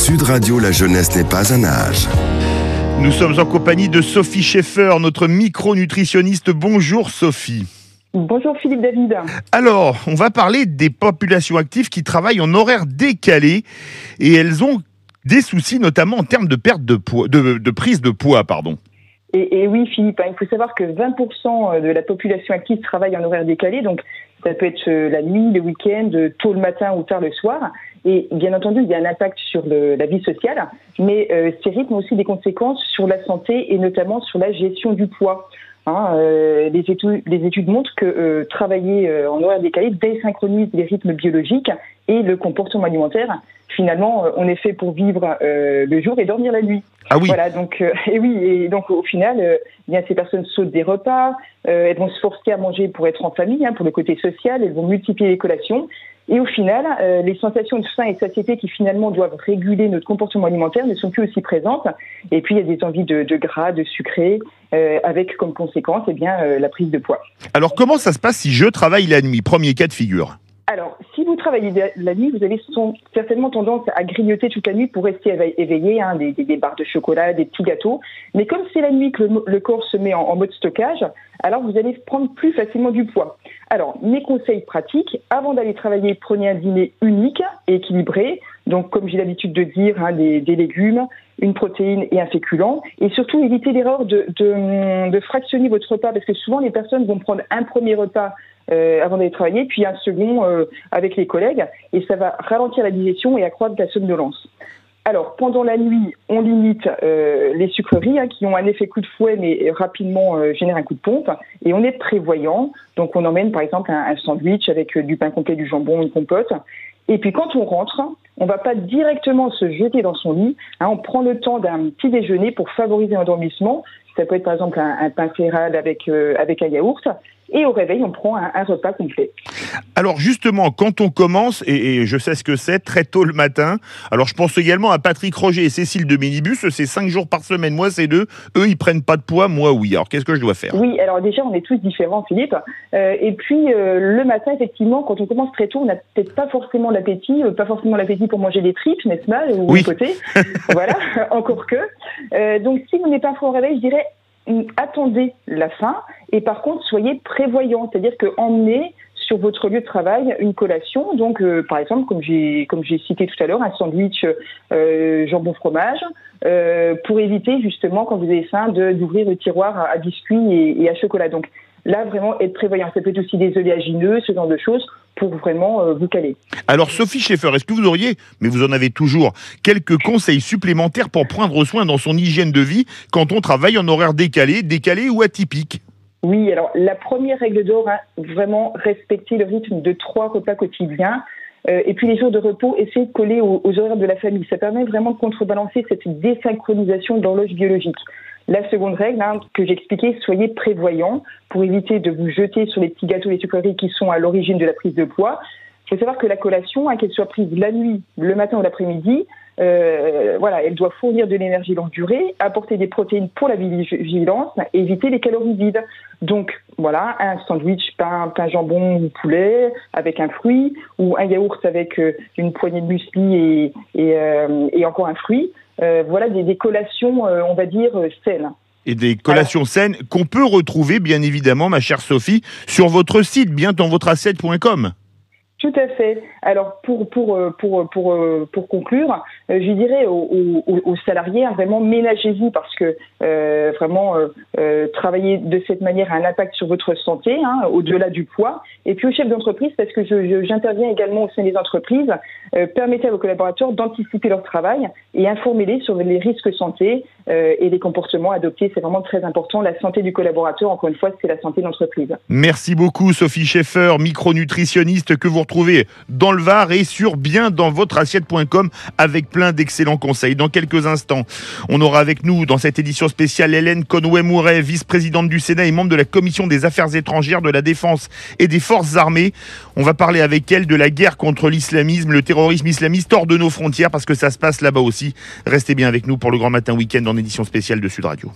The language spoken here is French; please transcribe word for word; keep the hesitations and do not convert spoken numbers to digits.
Sud Radio, la jeunesse n'est pas un âge. Nous sommes en compagnie de Sophie Schaeffer, notre micronutritionniste. Bonjour Sophie. Bonjour Philippe David. Alors, on va parler des populations actives qui travaillent en horaire décalé et elles ont des soucis notamment en termes de perte de poids, de, de prise de poids, pardon. Et, et oui Philippe, hein, il faut savoir que vingt pour cent de la population active travaille en horaire décalé, donc ça peut être la nuit, le week-end, tôt le matin ou tard le soir. Et bien entendu, il y a un impact sur le, la vie sociale, mais euh, ces rythmes ont aussi des conséquences sur la santé et notamment sur la gestion du poids. Hein, euh, les, études, les études montrent que euh, travailler euh, en horaire décalé désynchronise les rythmes biologiques et le comportement alimentaire. Finalement, euh, on est fait pour vivre euh, le jour et dormir la nuit. Ah oui. Voilà, donc euh, et oui, et donc au final, euh, bien ces personnes sautent des repas, euh, elles vont se forcer à manger pour être en famille, hein, pour le côté social, elles vont multiplier les collations. Et au final, euh, les sensations de faim et de satiété qui finalement doivent réguler notre comportement alimentaire ne sont plus aussi présentes. Et puis il y a des envies de, de gras, de sucré, euh, avec comme conséquence eh bien, euh, la prise de poids. Alors comment ça se passe si je travaille la nuit? Premier cas de figure. Alors, si vous travaillez la nuit, vous avez son, certainement tendance à grignoter toute la nuit pour rester éveillé, hein, des, des, des barres de chocolat, des petits gâteaux. Mais comme c'est la nuit que le, le corps se met en, en mode stockage, alors vous allez prendre plus facilement du poids. Alors, mes conseils pratiques, avant d'aller travailler, prenez un dîner unique et équilibré. Donc, comme j'ai l'habitude de dire, hein, des, des légumes, une protéine et un féculent. Et surtout, évitez l'erreur de, de, de fractionner votre repas parce que souvent, les personnes vont prendre un premier repas Euh, avant d'aller travailler, puis un second euh, avec les collègues, et ça va ralentir la digestion et accroître la somnolence. Alors, pendant la nuit, on limite euh, les sucreries hein, qui ont un effet coup de fouet, mais rapidement euh, génèrent un coup de pompe, et on est prévoyant, donc on emmène par exemple un, un sandwich avec euh, du pain complet, du jambon, une compote, et puis quand on rentre, on ne va pas directement se jeter dans son lit, hein, on prend le temps d'un petit déjeuner pour favoriser l'endormissement. Ça peut être par exemple un, un pain céréales avec, euh, avec un yaourt. Et au réveil, on prend un, un repas complet. Alors justement, quand on commence, et, et je sais ce que c'est, très tôt le matin, alors je pense également à Patrick Roger et Cécile de Minibus, c'est cinq jours par semaine, moi c'est deux, eux ils prennent pas de poids, moi oui. Alors qu'est-ce que je dois faire? Oui, alors déjà on est tous différents Philippe, euh, et puis euh, le matin effectivement, quand on commence très tôt, on n'a peut-être pas forcément l'appétit, euh, pas forcément l'appétit pour manger des tripes, n'est-ce pas, ou oui. un côté, voilà, encore que. Euh, donc si vous n'êtes pas fort au réveil, je dirais attendez la faim et par contre soyez prévoyant, c'est-à-dire que emmenez sur votre lieu de travail une collation, donc euh, par exemple comme j'ai comme j'ai cité tout à l'heure un sandwich euh, jambon fromage euh, pour éviter justement quand vous avez faim de d'ouvrir le tiroir à, à biscuits et, et à chocolat. Donc là vraiment être prévoyant, ça peut être aussi des oléagineux, ce genre de choses pour vraiment euh, vous caler. Alors Sophie Schaeffer, est-ce que vous auriez, mais vous en avez toujours, quelques conseils supplémentaires pour prendre soin dans son hygiène de vie quand on travaille en horaire décalé, décalé ou atypique? Oui, alors la première règle d'or, hein, vraiment respecter le rythme de trois repas quotidiens. Euh, et puis les jours de repos, essayer de coller aux, aux horaires de la famille. Ça permet vraiment de contrebalancer cette désynchronisation de l'horloge biologique. La seconde règle hein, que j'expliquais, soyez prévoyants pour éviter de vous jeter sur les petits gâteaux et les sucreries qui sont à l'origine de la prise de poids. Il faut savoir que la collation, hein, qu'elle soit prise la nuit, le matin ou l'après-midi, euh, voilà, elle doit fournir de l'énergie longue durée, apporter des protéines pour la vigilance et éviter les calories vides. Donc voilà, un sandwich pain, pain jambon ou poulet avec un fruit, ou un yaourt avec euh, une poignée de muesli et, et, euh, et encore un fruit. Euh, voilà des, des collations, euh, on va dire, euh, saines. Et des collations Alors, saines qu'on peut retrouver, bien évidemment, ma chère Sophie, sur votre site, bien dans votre assiette point com. Tout à fait. Alors pour pour pour pour pour conclure, je dirais aux, aux, aux salariés hein, vraiment ménagez-vous parce que euh, vraiment euh, euh, travailler de cette manière a un impact sur votre santé hein, au-delà du poids. Et puis aux chefs d'entreprise parce que je, je, j'interviens également au sein des entreprises, euh, permettez à vos collaborateurs d'anticiper leur travail et informez-les sur les risques santé euh, et les comportements adoptés. C'est vraiment très important. La santé du collaborateur, encore une fois, c'est la santé de l'entreprise. Merci beaucoup Sophie Schaeffer, micronutritionniste que vous retrouvez dans le Var et sur bien dans votre assiette point com avec plein d'excellents conseils. Dans quelques instants, on aura avec nous dans cette édition spéciale Hélène Conway-Mouret, vice-présidente du Sénat et membre de la Commission des Affaires étrangères, de la Défense et des Forces armées. On va parler avec elle de la guerre contre l'islamisme, le terrorisme islamiste hors de nos frontières parce que ça se passe là-bas aussi. Restez bien avec nous pour le Grand Matin Week-end en édition spéciale de Sud Radio.